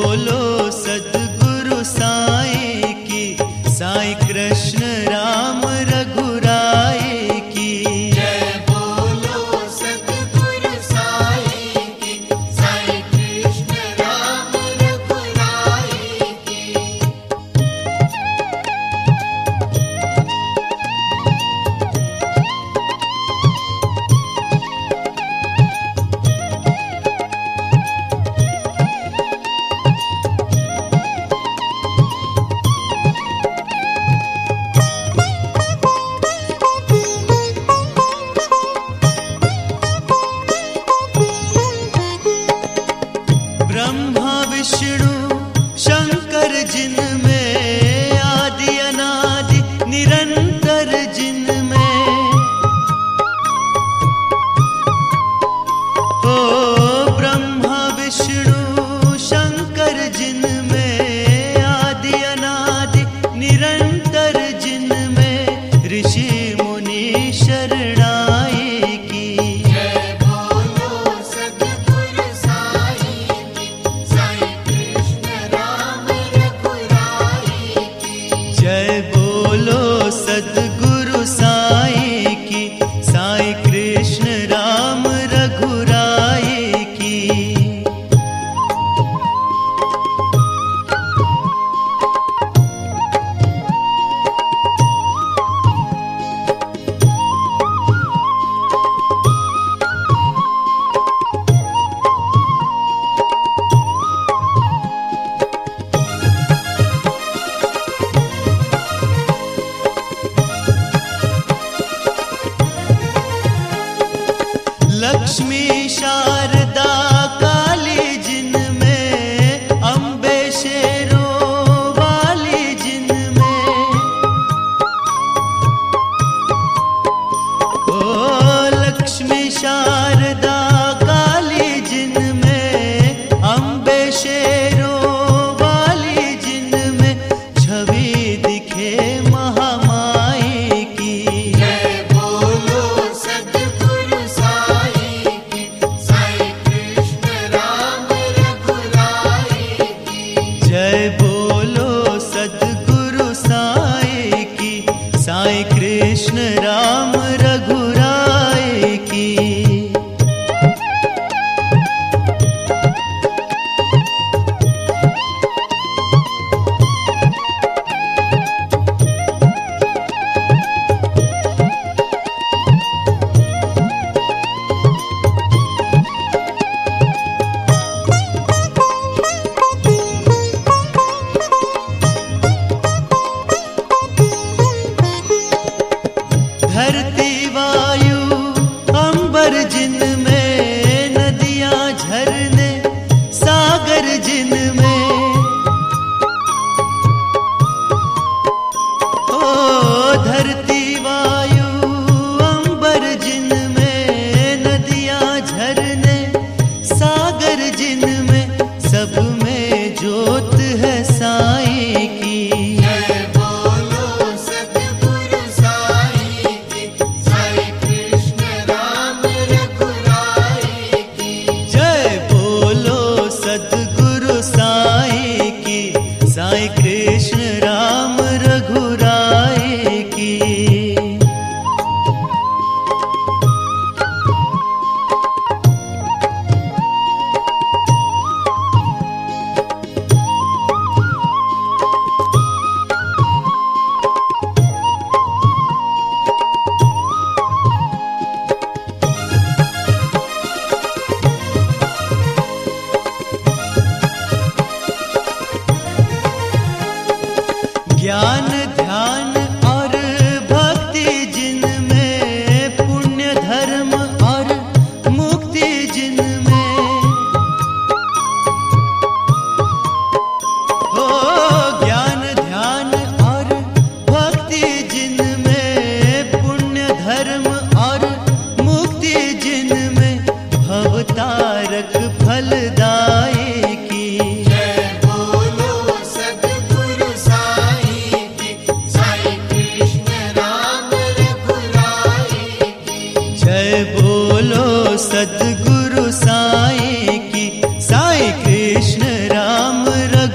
बोलो सद्गुरु साईं की, साईं कृष्ण राम रघुराई की। जय बोलो सद्गुरु साईं की, साईं कृष्ण राम रघुराई की। ब्रह्मा विष्णु शंकर जिनमें, आदि अनादि निरंतर जिनमें, ओ ब्रह्मा विष्णु शंकर जिनमें, आदि अनादि निरंतर जिनमें, ऋषि मुनि शरणाई की। जय बोलो सद्गुरु साईं की, साईं कृष्ण राम रघुराई की। जय बोलो सद्गुरु साईं की, साईं कृष्ण राम रघुराई की। लक्ष्मी शारदा काली जिनमें, अम्बे शेरों वाली जिनमें, ओ लक्ष्मी शारदा काली जिनमें, अम्बे शेरों वाली जिनमें, छवि दिखे महामाई की। जय बोलो सद्गुरु साईं की, साईं कृष्ण राम रघुराई की। जय बोलो सद्गुरु साईं की, साईं कृष्ण राम रघुराई की। धरती वायु अंबर जिनमें, नदियां झरने सागर जिनमें, ओ धरती वायु अंबर जिनमें, नदियां झरने सागर जिनमें, सब में ज्योत है साईं की। जय बोलो सद्गुरु साईं की, साईं कृष्ण राम रघुराई की। जय बोलो सद्गुरु साईं की, साईं कृष्ण राम रघुराई की। ज्ञान ध्यान और भक्ति जिनमें, पुण्य धर्म और मुक्ति जिनमें, ओ ज्ञान ध्यान और भक्ति जिनमें, पुण्य धर्म और मुक्ति जिनमें, भवतारक फलदाई की। जय बोलो सद्गुरु साईं की,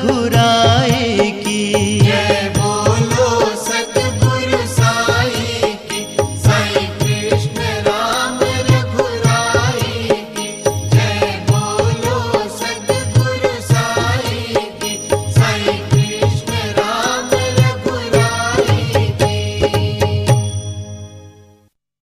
रघुराई